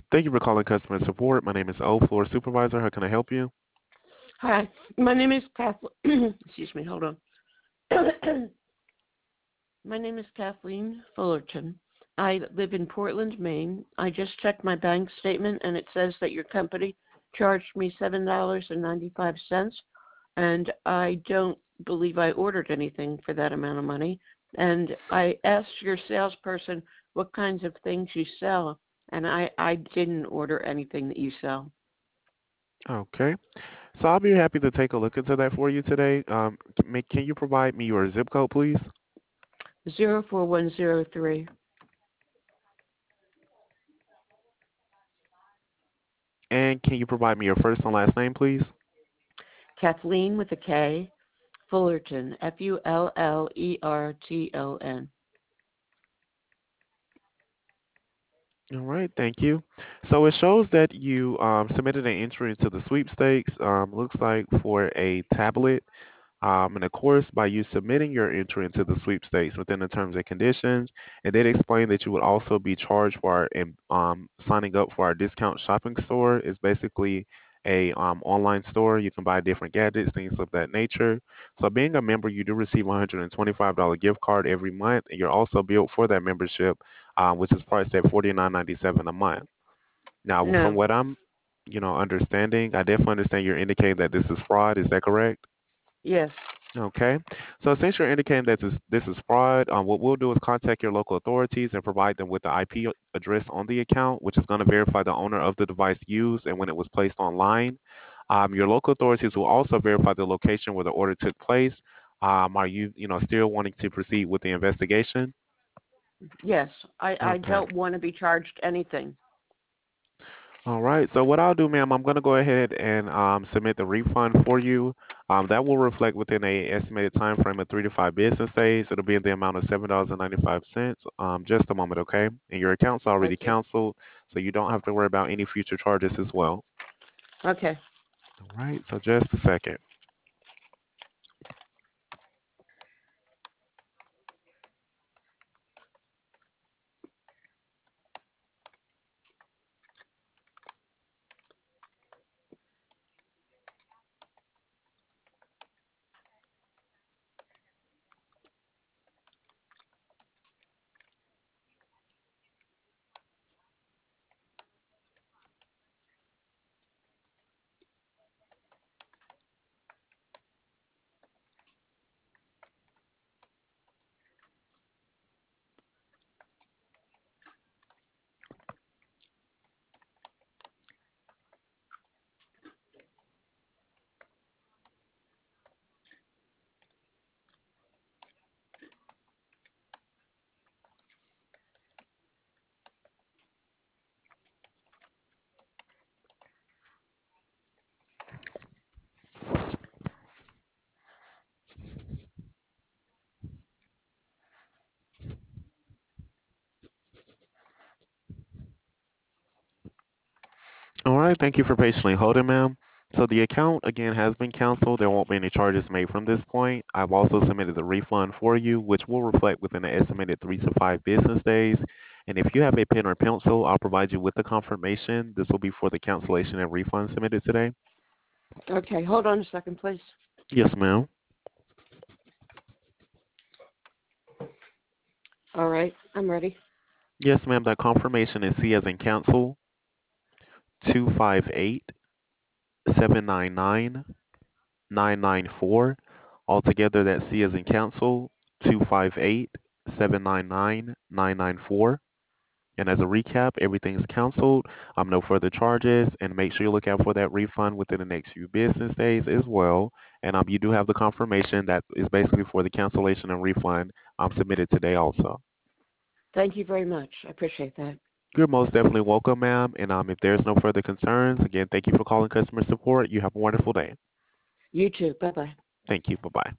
Thank you for calling customer support. My name is O, floor supervisor. How can I help you? Hi, my name is Kathleen. Excuse me, hold on. My name is Kathleen Fullerton. I live in Portland, Maine. I just checked my bank statement, and it says that your company charged me $7.95, and I don't believe I ordered anything for that amount of money. And I asked your salesperson what kinds of things you sell, and I didn't order anything that you sell. Okay. So I'll be happy to take a look into that for you today. Can you provide me your zip code, please? 04103. And can you provide me your first and last name, please? Kathleen with a K, Fullerton, Fullerton. All right, thank you. So it shows that you submitted an entry into the sweepstakes. Looks like for a tablet. And of course, by you submitting your entry into the sweepstakes within the terms and conditions, it did explain that you would also be charged for signing up for our discount shopping store. It's basically a online store. You can buy different gadgets, things of that nature. So being a member, you do receive a $125 gift card every month, and you're also billed for that membership, which is priced at $49.97 a month. Now, from No, what I'm, understanding, I definitely understand you're indicating that this is fraud. Is that correct? yes. Okay. So since you're indicating that this is fraud, what we'll do is contact your local authorities and provide them with the IP address on the account, which is going to verify the owner of the device used and when it was placed online. Your local authorities will also verify the location where the order took place. Are you, still wanting to proceed with the investigation? Yes, I Okay. don't want to be charged anything. All right. So what I'll do, ma'am, I'm going to go ahead and submit the refund for you. That will reflect within a estimated time frame of 3 to 5 business days. It'll be in the amount of $7.95. Just a moment, okay? And your account's already Okay. canceled, so you don't have to worry about any future charges as well. Okay. All right. So just a second. All right. Thank you for patiently holding, ma'am. So the account again has been canceled. There won't be any charges made from this point. I've also submitted the refund for you, which will reflect within an estimated 3 to 5 business days. And if you have a pen or pencil, I'll provide you with the confirmation. This will be for the cancellation and refund submitted today. Okay, hold on a second, please. Yes, ma'am. All right, I'm ready. Yes, ma'am. That confirmation is C as in cancel 258-799-994. Altogether, that's C as in cancel 258-799-994. And as a recap, everything's canceled. No further charges, and make sure you look out for that refund within the next few business days as well. And you do have the confirmation that is basically for the cancellation and refund submitted today also. Thank you very much. I appreciate that. You're most definitely welcome, ma'am. And if there's no further concerns, again, thank you for calling customer support. You have a wonderful day. You too. Bye-bye. Thank you. Bye bye.